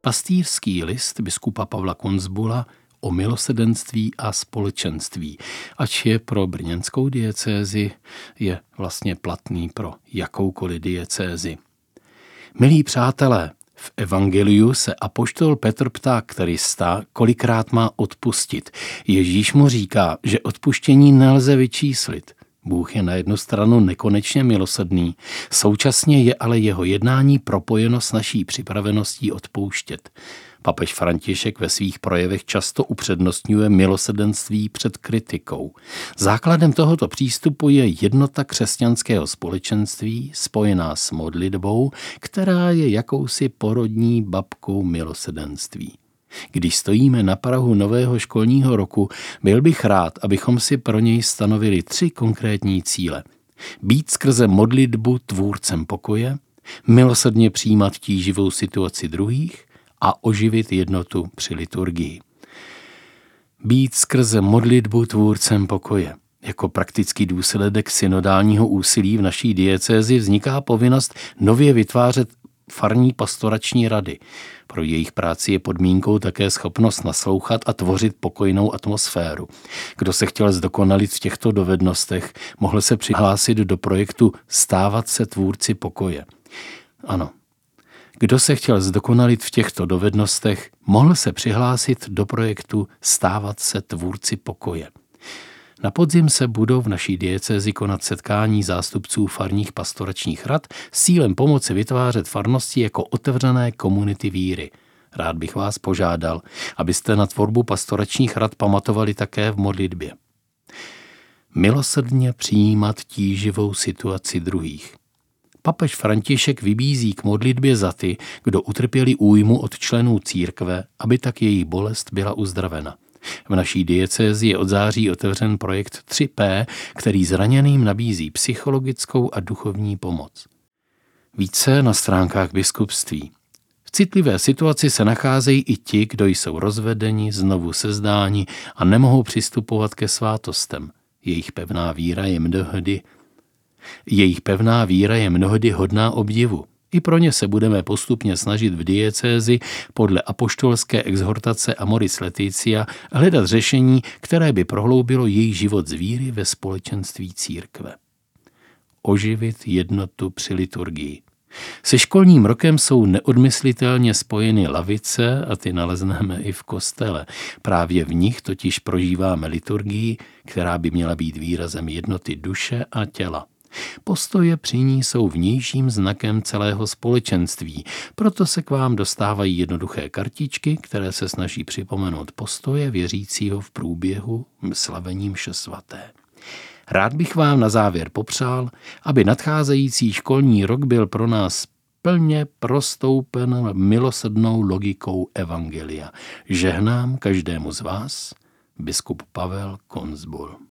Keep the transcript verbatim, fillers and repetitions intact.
Pastýřský list biskupa Pavla Konzbula o milosrdenství a společenství, ač je pro brněnskou diecézi, je vlastně platný pro jakoukoliv diecézi. Milí přátelé, v evangeliu se apoštol Petr ptá Krista, kolikrát má odpustit. Ježíš mu říká, že odpuštění nelze vyčíslit. Bůh je na jednu stranu nekonečně milosrdný, současně je ale jeho jednání propojeno s naší připraveností odpouštět. Papež František ve svých projevech často upřednostňuje milosrdenství před kritikou. Základem tohoto přístupu je jednota křesťanského společenství spojená s modlitbou, která je jakousi porodní babkou milosrdenství. Když stojíme na prahu nového školního roku, byl bych rád, abychom si pro něj stanovili tři konkrétní cíle. Být skrze modlitbu tvůrcem pokoje, milosrdně přijímat tíživou situaci druhých a oživit jednotu při liturgii. Být skrze modlitbu tvůrcem pokoje. Jako praktický důsledek synodálního úsilí v naší diecézi vzniká povinnost nově vytvářet farní pastorační rady. Pro jejich práci je podmínkou také schopnost naslouchat a tvořit pokojnou atmosféru. Kdo se chtěl zdokonalit v těchto dovednostech, mohl se přihlásit do projektu Stávat se tvůrci pokoje. Ano, kdo se chtěl zdokonalit v těchto dovednostech, mohl se přihlásit do projektu Stávat se tvůrci pokoje. Na podzim se budou v naší diecézi konat setkání zástupců farních pastoračních rad s cílem pomoci vytvářet farnosti jako otevřené komunity víry. Rád bych vás požádal, abyste na tvorbu pastoračních rad pamatovali také v modlitbě. Milosrdně přijímat tíživou situaci druhých. Papež František vybízí k modlitbě za ty, kdo utrpěli újmu od členů církve, aby tak jejich bolest byla uzdravena. V naší diecézi je od září otevřen projekt tři P, který zraněným nabízí psychologickou a duchovní pomoc. Více na stránkách biskupství. V citlivé situaci se nacházejí i ti, kdo jsou rozvedeni, znovu sezdáni a nemohou přistupovat ke svátostem. Jejich pevná víra je mnohdy, jejich pevná víra je mnohdy hodná obdivu. I pro ně se budeme postupně snažit v diecézi podle apoštolské exhortace Amoris Laetitia hledat řešení, které by prohloubilo jejich život z víry ve společenství církve. Oživit jednotu při liturgii. Se školním rokem jsou neodmyslitelně spojeny lavice a ty nalezneme i v kostele. Právě v nich totiž prožíváme liturgii, která by měla být výrazem jednoty duše a těla. Postoje při ní jsou vnějším znakem celého společenství, proto se k vám dostávají jednoduché kartičky, které se snaží připomenout postoje věřícího v průběhu slavení mše svaté. Rád bych vám na závěr popřál, aby nadcházející školní rok byl pro nás plně prostoupen milosrdnou logikou evangelia. Žehnám každému z vás, biskup Pavel Konzbul.